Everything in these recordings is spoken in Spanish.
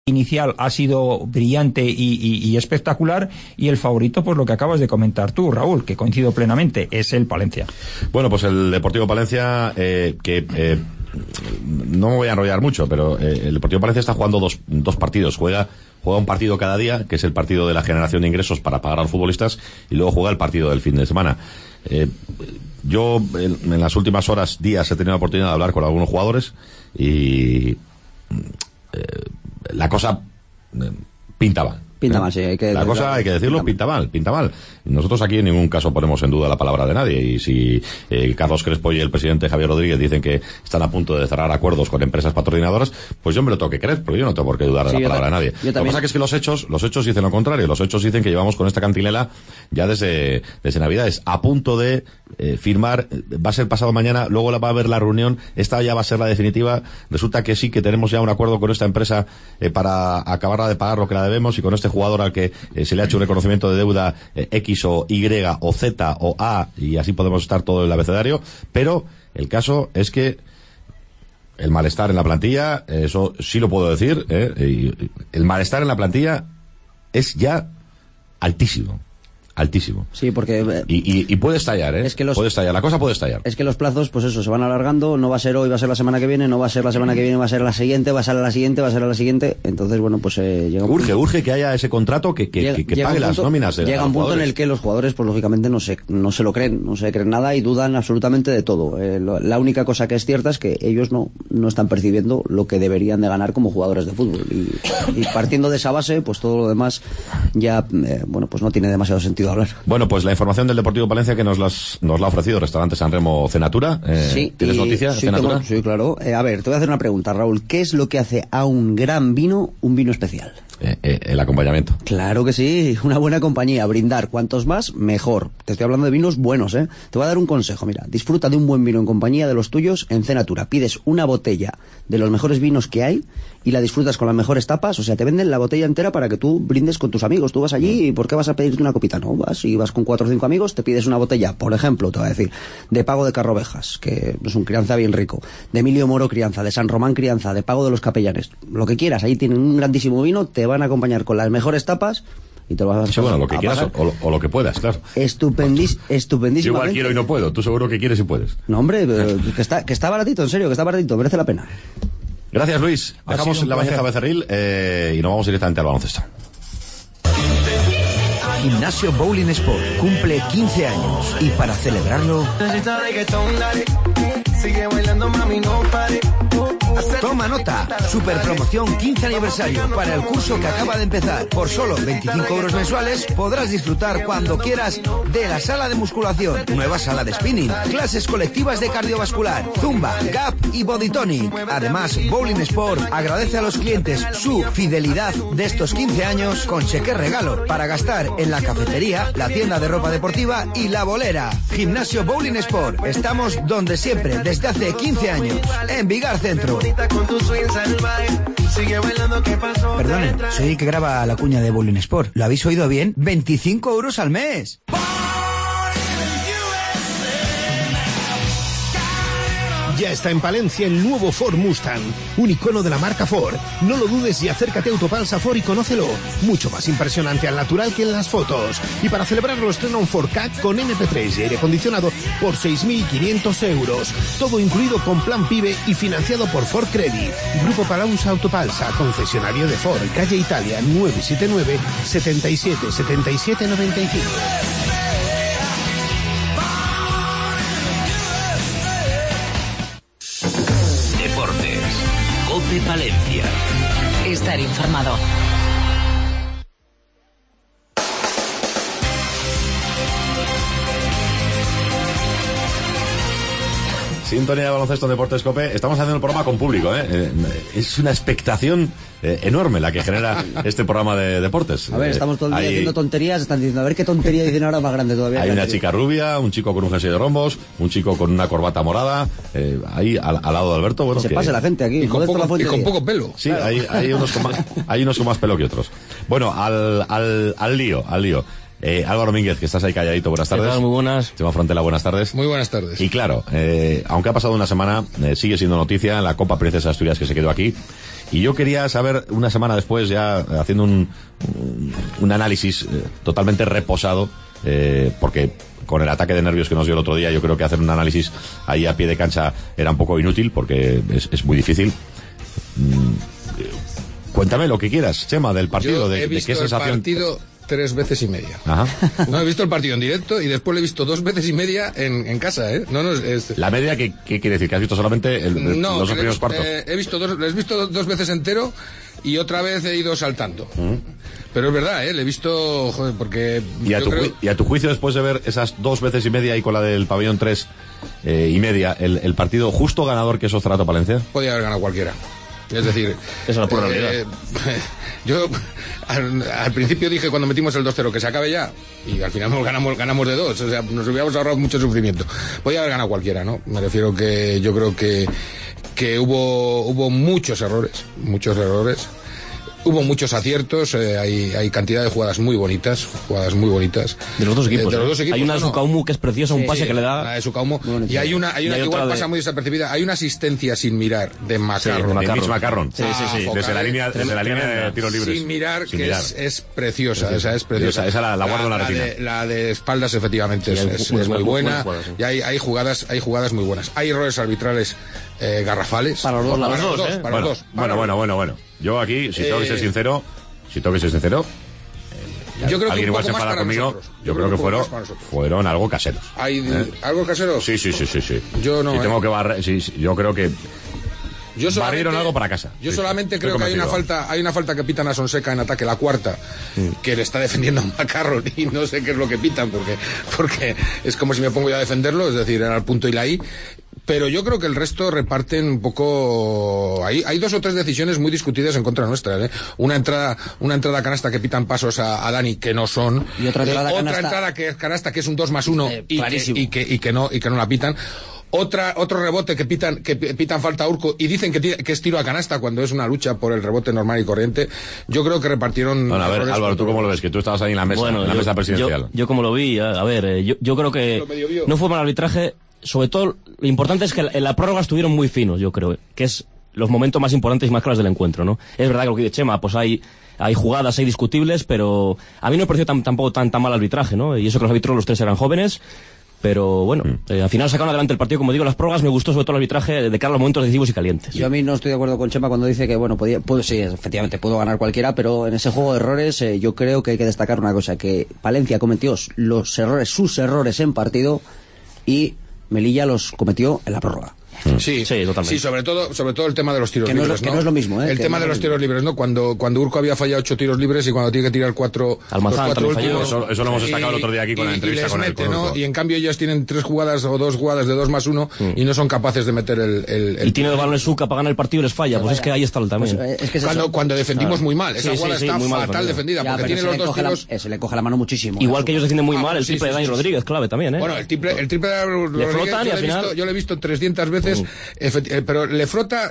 inicial ha sido brillante y espectacular, y el favorito, pues lo que acabas de comentar tú, Raúl, que coincido plenamente, es el Palencia. Bueno, pues el Deportivo Palencia, no me voy a enrollar mucho, pero el Deportivo Palencia está jugando dos partidos. Juega un partido cada día, que es el partido de la generación de ingresos para pagar a los futbolistas, y luego juega el partido del fin de semana. Yo en las últimas días he tenido la oportunidad de hablar con algunos jugadores y la cosa pinta mal. Pinta mal, sí, hay que la cosa, hay que decirlo, pinta mal. Nosotros aquí en ningún caso ponemos en duda la palabra de nadie, y si Carlos Crespo y el presidente Javier Rodríguez dicen que están a punto de cerrar acuerdos con empresas patrocinadoras, pues yo me lo tengo que creer, pero yo no tengo por qué dudar de la palabra de nadie. Lo que pasa es que los hechos dicen lo contrario. Los hechos dicen que llevamos con esta cantinela ya desde Navidades, a punto de firmar. Va a ser pasado mañana, luego va a haber la reunión, esta ya va a ser la definitiva. Resulta que sí, que tenemos ya un acuerdo con esta empresa para acabar de pagar lo que la debemos, y con este jugador al que se le ha hecho un reconocimiento de deuda X o Y o Z o A, y así podemos estar todo el abecedario. Pero el caso es que el malestar en la plantilla, eso sí lo puedo decir, el malestar en la plantilla es ya altísimo. Sí, porque y puede estallar, puede estallar, la cosa puede estallar. Es que los plazos, pues eso, se van alargando. No va a ser hoy, va a ser la semana que viene. No va a ser la semana que viene, va a ser la siguiente, va a ser la siguiente, va a ser la siguiente. Entonces, bueno, pues llega un punto. Urge que haya ese contrato que pague las nóminas de llega un punto en el que los jugadores, pues lógicamente no se lo creen, no se creen nada y dudan absolutamente de todo. La única cosa que es cierta es que ellos no están percibiendo lo que deberían de ganar como jugadores de fútbol, y partiendo de esa base, pues todo lo demás ya bueno, pues no tiene demasiado sentido hablar. Bueno, pues la información del Deportivo Palencia que nos la ha ofrecido Restaurante San Remo Cenatura. Sí, ¿tienes noticias? Sí, sí, claro. A ver, te voy a hacer una pregunta, Raúl. ¿Qué es lo que hace a un gran vino un vino especial? El acompañamiento. Claro que sí, una buena compañía. Brindar, cuantos más, mejor. Te estoy hablando de vinos buenos, Te voy a dar un consejo, mira. Disfruta de un buen vino en compañía de los tuyos en Cenatura. Pides una botella de los mejores vinos que hay y la disfrutas con las mejores tapas. O sea, te venden la botella entera para que tú brindes con tus amigos. Tú vas allí y ¿por qué vas a pedirte una copita? No, vas con 4 o 5 amigos, te pides una botella, por ejemplo, te voy a decir, de Pago de Carrovejas, que es un crianza bien rico, de Emilio Moro Crianza, de San Román Crianza, de Pago de los Capellanes, lo que quieras. Ahí tienen un grandísimo vino, te van a acompañar con las mejores tapas y te lo vas a sí, bueno, lo que quieras o lo que puedas, claro. Estupendísimo. Yo igual quiero y no puedo, tú seguro que quieres y puedes. No, hombre, que está baratito, en serio, que está baratito, merece la pena. Gracias, Luis. Dejamos la Bañeza Becerril y nos vamos directamente al baloncesto. Gimnasio Bowling Sport cumple 15 años y para celebrarlo toma nota, super promoción 15 aniversario para el curso que acaba de empezar. Por solo 25 euros mensuales podrás disfrutar cuando quieras de la sala de musculación, nueva sala de spinning, clases colectivas de cardiovascular, zumba, gap y body tonic. Además, Bowling Sport agradece a los clientes su fidelidad de estos 15 años con cheque regalo para gastar en la cafetería, la tienda de ropa deportiva y la bolera. Gimnasio Bowling Sport, estamos donde siempre desde hace 15 años, en Vigar Centro. Perdone, soy el que graba la cuña de Bowling Sport. ¿Lo habéis oído bien? 25 euros al mes. Ya está en Palencia el nuevo Ford Mustang, un icono de la marca Ford. No lo dudes y acércate a Autopalsa Ford y conócelo. Mucho más impresionante al natural que en las fotos. Y para celebrarlo estrena un Ford Ka con MP3 y aire acondicionado por 6.500 euros. Todo incluido con plan PIBE y financiado por Ford Credit. Grupo Palausa Autopalsa, concesionario de Ford, calle Italia, 979 77 77 95. COPE Palencia. Estar informado. Sintonía de baloncesto Deportes COPE. Estamos haciendo el programa con público, es una expectación enorme la que genera este programa de deportes. A ver, estamos todo el día haciendo tonterías, están diciendo, a ver qué tontería dicen ahora más grande todavía. Hay una chica rubia, un chico con un jersey de rombos, un chico con una corbata morada, ahí al lado de Alberto. Bueno, se pasa la gente aquí. Y con poco pelo. Sí, claro. hay unos con más pelo que otros. Bueno, al lío. Álvaro Mínguez, que estás ahí calladito, buenas tardes. ¿Qué tal? Muy buenas. Chema Frontela, buenas tardes. Muy buenas tardes. Y claro, aunque ha pasado una semana, sigue siendo noticia en la Copa Princesa de Asturias que se quedó aquí. Y yo quería saber, una semana después, ya haciendo un análisis totalmente reposado, porque con el ataque de nervios que nos dio el otro día, yo creo que hacer un análisis ahí a pie de cancha era un poco inútil, porque es muy difícil. Cuéntame lo que quieras, Chema, del partido, de qué sensación. El partido 3 veces y media. Ajá. No he visto el partido en directo y después lo he visto 2 veces y media en casa, ¿eh? La media, ¿qué quiere decir? ¿Que has visto solamente los dos primeros cuartos? He visto 2 veces entero y otra vez he ido saltando. Pero es verdad, le he visto, joder, porque... ¿Y a tu juicio, después de ver esas 2 veces y media y con la del pabellón 3 y media, el partido justo ganador que es Ozarato Palencia? Podía haber ganado cualquiera. Es decir, esa es la pura realidad. Yo al principio dije cuando metimos el 2-0 que se acabe ya, y al final ganamos de 2, o sea, nos hubiéramos ahorrado mucho sufrimiento. Podía haber ganado cualquiera, ¿no? Me refiero que yo creo que hubo muchos errores. Hubo muchos aciertos, hay cantidad de jugadas muy bonitas. De los dos equipos. Hay una de Sukaumu que es preciosa, un pase que le da. La de Sukaumu. Y hay una que igual pasa muy desapercibida. Hay una asistencia sin mirar de Macarron. De Mitch Macarron. Sí. Desde la línea de tiros libres. Sin mirar, es preciosa. Esa es preciosa. Esa la guardo en la retina. La de espaldas, efectivamente, es muy buena. Y hay jugadas muy buenas. Hay errores arbitrales garrafales. Para los dos. Bueno. Yo aquí, si tengo que ser sincero, yo creo que alguien igual se enfada conmigo. Yo creo que fueron algo caseros. ¿Algo caseros? Sí. Yo no. Si tengo que barrer, yo creo que barrieron algo para casa. Yo solamente creo que hay una falta que pitan a Sonseca en ataque, la cuarta, que le está defendiendo a Macarron, y no sé qué es lo que pitan, porque es como si me pongo yo a defenderlo, es decir, era el punto y la I. Pero yo creo que el resto reparten un poco... Hay 2 o 3 decisiones muy discutidas en contra nuestra, ¿eh? Una entrada canasta que pitan pasos a Dani que no son. Y otra entrada que es canasta que es un 2+1 y que no la pitan. Otro rebote que pitan falta a Urco y dicen que es tiro a canasta cuando es una lucha por el rebote normal y corriente. Yo creo que repartieron... Bueno, a ver, Álvaro, ¿tú cómo lo ves? Que tú estabas ahí en la mesa, mesa presidencial. Yo como lo vi, yo creo que no fue mal arbitraje. Sobre todo, lo importante es que en la prórroga estuvieron muy finos, yo creo, que es los momentos más importantes y más claros del encuentro, ¿no? Es verdad que lo que dice Chema, pues hay jugadas, hay discutibles, pero a mí no me pareció tampoco tan mal arbitraje, ¿no? Y eso que los árbitros, los 3 eran jóvenes, pero bueno, al final sacaron adelante el partido, como digo, las prórrogas. Me gustó sobre todo el arbitraje de cara a los momentos decisivos y calientes. Yo a mí no estoy de acuerdo con Chema cuando dice que, bueno, sí, efectivamente, pudo ganar cualquiera, pero en ese juego de errores yo creo que hay que destacar una cosa, que Palencia cometió sus errores en partido y Melilla los cometió en la prórroga. Sí, totalmente. Sí, sobre todo el tema de los tiros que libres, ¿no? Que no es lo mismo, El tema de los tiros libres, ¿no? Cuando Urco había fallado 8 tiros libres y cuando tiene que tirar 4... Almazán también falló. Eso lo hemos destacado el otro día aquí con la entrevista con él. ¿no? Y en cambio ellos tienen 3 jugadas o 2 jugadas de 2+1 y no son capaces de meter el y tiene 2 balones Zucca para ganar el partido y les falla. Pues es que ahí está también. Pues, es que cuando defendimos muy mal. Esa jugada está fatal defendida. Porque tiene los 2 tiros... Se le coge la mano muchísimo. Igual que ellos defienden muy mal el triple de Dani Rodríguez, clave también, ¿eh? Bueno, el triple de Dani Rodríguez yo lo he visto 300 veces, pero le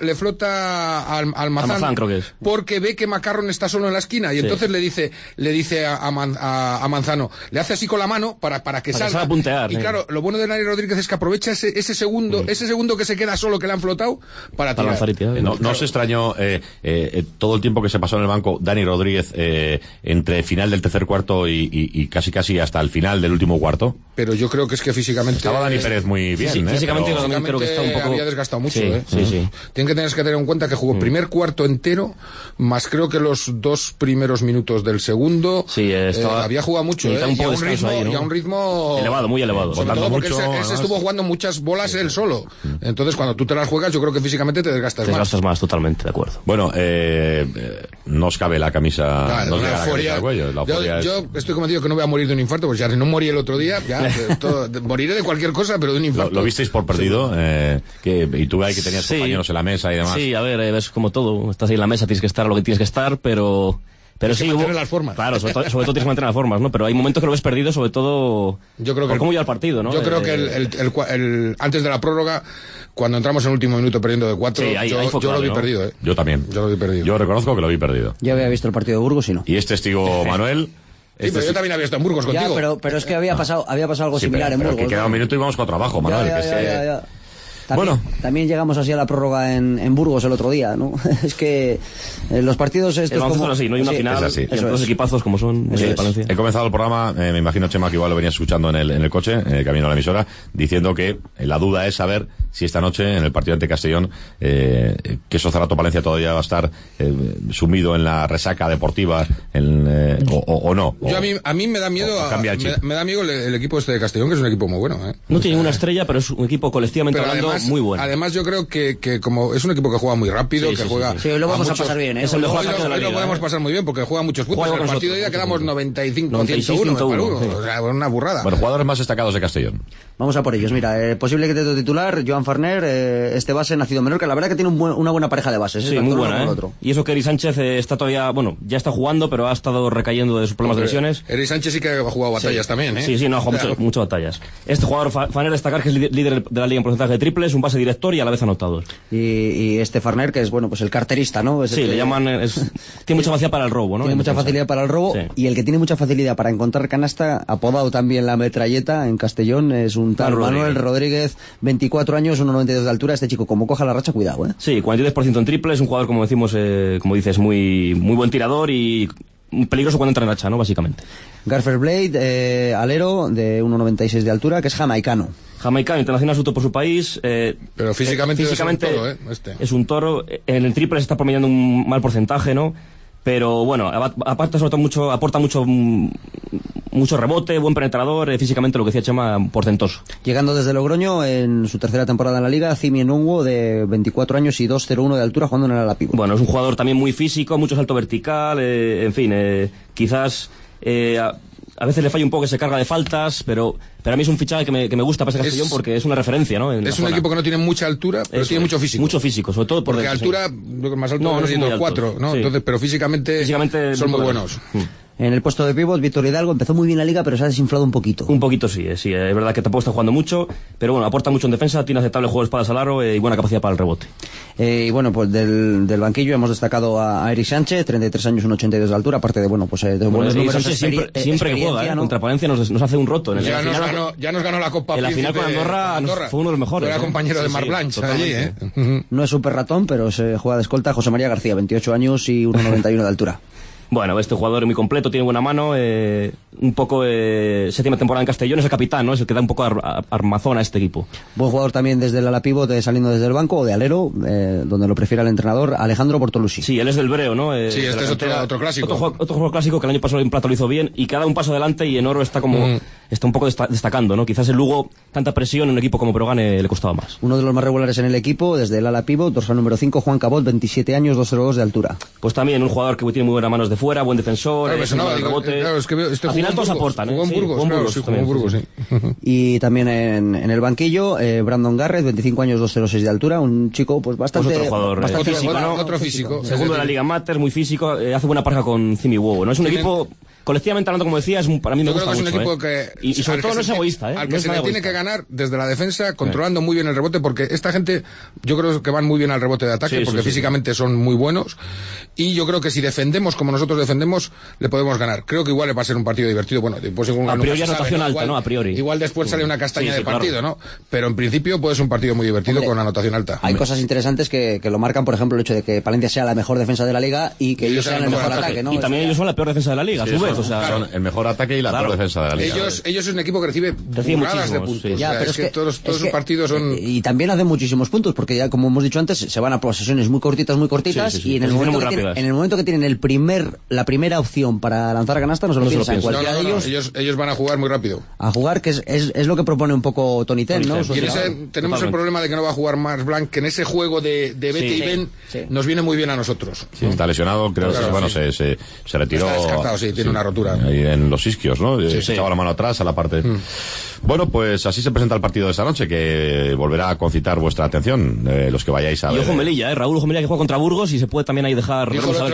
flota al Mazán, creo que es. porque ve que Macarron está solo en la esquina y entonces le dice a Manzano, le hace así con la mano para que salga. Puntear, y claro, lo bueno de Dani Rodríguez es que aprovecha ese segundo que se queda solo, que le han flotado, para tirar. No se extrañó todo el tiempo que se pasó en el banco Dani Rodríguez entre final del tercer cuarto y casi hasta el final del último cuarto. Pero yo creo que es que físicamente estaba Dani Pérez muy bien. Físicamente creo que está un poco... había desgastado mucho. Sí. Tienes que tener en cuenta que jugó primer cuarto entero, más creo que los 2 primeros minutos del segundo. Sí, había jugado mucho, y a un ritmo elevado, muy elevado. Sobre todo porque él se estuvo jugando muchas bolas él solo. Entonces, cuando tú te las juegas, yo creo que físicamente te desgastas más. Te desgastas más, totalmente, de acuerdo. Bueno, no os cabe la camisa, claro, no la camisa al cuello. Yo estoy convencido que no voy a morir de un infarto, pues ya no morí el otro día, moriré de cualquier cosa, pero de un infarto. ¿Lo visteis por perdido? Y tú ahí que tenías compañeros en la mesa y demás. Sí, a ver, ves como todo, estás ahí en la mesa, tienes que estar a lo que tienes que estar, pero sí hubo las formas. Claro, sobre todo tienes que mantener las formas, ¿no? Pero hay momentos que lo ves perdido, sobre todo yo creo que por cómo iba el partido, ¿no? Yo creo que el antes de la prórroga, cuando entramos en el último minuto perdiendo de 4, yo lo vi perdido, ¿eh? Yo también. Yo lo vi perdido. Yo reconozco que lo vi perdido. Yo había visto el partido de Burgos y no. Y es testigo Manuel. Sí, pero yo también había estado en Burgos contigo. Pero es que había pasado algo similar en Burgos. Que quedaba un minuto y vamos 4 abajo, Manuel. Ya. También llegamos así a la prórroga en Burgos el otro día, ¿no? Es que los partidos estos como... así, no hay una final, dos equipazos como son Palencia. He comenzado el programa, me imagino, Chema, que igual lo venía escuchando en el coche, camino a la emisora, diciendo que la duda es saber si esta noche, en el partido ante Castellón, que Sozarato Palencia todavía va a estar sumido en la resaca deportiva o no. A mí me da miedo me da miedo el equipo este de Castellón, que es un equipo muy bueno. No tiene ninguna estrella, pero es un equipo colectivamente hablando muy bueno. Además, yo creo que como es un equipo que juega muy rápido, juega... Sí, lo vamos a pasar bien, ¿eh? Es el mejor ataque de la liga. Lo podemos pasar muy bien, porque juega muchos puntos. En el partido de ida quedamos 95-101, o sea, una burrada. Bueno, jugadores más destacados de Castellón. Vamos a por ellos, mira, posible que te titular, Joan Farner, este base nacido en Menorca, la verdad que tiene una buena pareja de bases. Sí, muy buena, Y eso que Eri Sánchez está todavía, ya está jugando, pero ha estado recayendo de sus problemas de lesiones. Eri Sánchez sí que ha jugado batallas también, ¿eh? Sí, no, ha jugado muchas batallas. Este jugador, Farner, destacar que es líder de la liga en porcentaje de triples, un base director y a la vez anotador. Y este Farner, que es, pues el carterista, ¿no? Sí, le llaman, tiene mucha facilidad para el robo, ¿no? Tiene mucha facilidad para el robo, y el que tiene mucha facilidad para encontrar canasta, apodado también la metralleta en Castellón, es un tal Manuel Rodríguez, 24 años, 1,92 de altura. Este chico, como coja la racha, cuidado, ¿eh? Sí, 43% en triple, es un jugador, como decimos, como dices, muy buen tirador y peligroso cuando entra en racha, ¿no? Básicamente. Garfer Blade, alero de 1,96 de altura, que es jamaicano, internacional absoluto por su país. Pero físicamente es un toro, Es un toro. En el triple se está promediando un mal porcentaje, ¿no? Pero bueno, aparte aporta mucho rebote, buen penetrador, físicamente, lo que decía Chema, portentoso. Llegando desde Logroño en su tercera temporada en la liga, Cimi Nungo, de 24 años y 2,01 de altura, jugando en el ala pívot. Bueno, es un jugador también muy físico, mucho salto vertical, en fin, quizás a veces le falla un poco, que se carga de faltas, pero a mí es un fichaje que me gusta para ese Castellón, porque es una referencia, ¿no? Es un equipo que no tiene mucha altura, pero tiene mucho físico. Mucho físico, sobre todo porque altura, lo más alto no es 4, ¿no? Entonces, pero físicamente son muy buenos. En el puesto de pívot, Víctor Hidalgo empezó muy bien la liga, pero se ha desinflado un poquito. Un poquito, sí, es verdad que tampoco está jugando mucho, pero bueno, aporta mucho en defensa, tiene aceptable juego de espadas al aro y buena capacidad para el rebote. Y bueno, pues del banquillo hemos destacado a Eri Sánchez, 33 años, 1,82 de altura, aparte de, de buenos números. Siempre que juega, ¿no? Contra Palencia nos hace un roto. Ya nos ganó la Copa. En la final con Andorra fue uno de los mejores. Era compañero de Mar Blanche allí, ¿eh? No es súper ratón, pero se juega de escolta. José María García, 28 años y 1,91 de altura. Bueno, este jugador es muy completo, tiene buena mano, un poco séptima temporada en Castellón, es el capitán, ¿no? Es el que da un poco armazón a este equipo. Buen jugador también desde el ala pívot, saliendo desde el banco, o de alero, donde lo prefiere el entrenador, Alejandro Bortolucci. Sí, él es del Breo, ¿no? Sí, este es otro clásico. Otro jugador clásico que el año pasado en plata lo hizo bien y que ha dado un paso adelante, y en oro está está un poco destacando, ¿no? Quizás el Lugo, tanta presión en un equipo como Breogán le costaba más. Uno de los más regulares en el equipo, desde el ala pívot, dorsal número 5, Juan Cabot, 27 años, 2,02 de altura. Pues también un jugador que tiene muy buenas manos de fuera, buen defensor. Rebote. Claro, es que al final todos aportan, ¿eh? Burgos, sí. Y también en el banquillo, Brandon Garrett, 25 años, 2,06 de altura, un chico pues bastante, otro jugador, bastante físico, ¿no? Otro físico. Segundo de la Liga Amateur, muy físico, hace buena pareja con Cimi Huevo, ¿no? Es un equipo, colectivamente hablando, como decía, para mí me gusta mucho. Yo creo que es un equipo que... Y sobre todo no es egoísta, ¿eh? Al que se le tiene que ganar desde la defensa, controlando muy bien el rebote, porque esta gente, yo creo que van muy bien al rebote de ataque, porque físicamente son muy buenos, y yo creo que si defendemos como nosotros defendemos, le podemos ganar. Creo que igual le va a ser un partido divertido. Bueno, después a priori anotación alta, ¿no? A priori. Igual después sale una castaña de partido, claro, ¿no? Pero en principio puede ser un partido muy divertido. Hombre, con anotación alta. Hay cosas interesantes que lo marcan, por ejemplo, el hecho de que Palencia sea la mejor defensa de la liga y que ellos sean el mejor ataque, ¿no? Y también ellos son la peor defensa de la liga, a su vez. Son el mejor ataque y la peor defensa de la liga. Ellos es un equipo que recibe burradas de puntos. Ya, pero es que todos sus partidos son... Y también hacen muchísimos puntos, porque ya, como hemos dicho antes, se van a posesiones muy cortitas, y en el momento que tienen la primera opción para lanzar canasta, no se lo piensan. Cualquiera de ellos van a jugar muy rápido. A jugar, que es lo que propone un poco Tony Ten, ¿no? Y tenemos el problema de que no va a jugar Mars Blanc, que en ese juego de Bete y Ben nos viene muy bien a nosotros. Sí, está lesionado, creo que se retiró. Está descartado, tiene una rotura. Ahí en los isquios, ¿no? Se echaba la mano atrás a la parte. Bueno, pues así se presenta el partido de esta noche, que volverá a concitar vuestra atención, los que vayáis a ver. Y ojo Melilla, Raúl Ojo Melilla, que juega contra Burgos y se puede también ahí dejar... Dijo el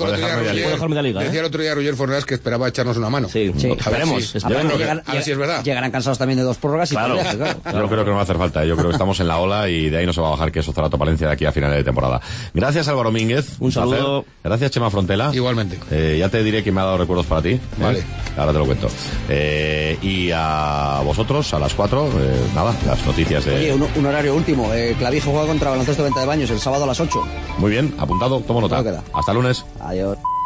otro día Roger Fornás que esperaba echarnos una mano. Sí. Esperemos. A ver si es verdad. Llegarán cansados también de 2 prórrogas y claro. Yo creo que no va a hacer falta. Yo creo que estamos en la ola y de ahí no se va a bajar que Sozarato Palencia de aquí a finales de temporada. Gracias, Álvaro Mínguez. Un saludo. Gracias, Chema Frontela. Igualmente. Ya te diré que me ha dado recuerdos para ti. Vale. Ahora te lo cuento. Y a vosotros, a las 4, nada, las noticias de... Oye, un horario último. Clavijo juega contra Baloncesto Venta de Baños el sábado a las 8. Muy bien, apuntado, tomo nota. Todo queda. Hasta lunes. Adiós.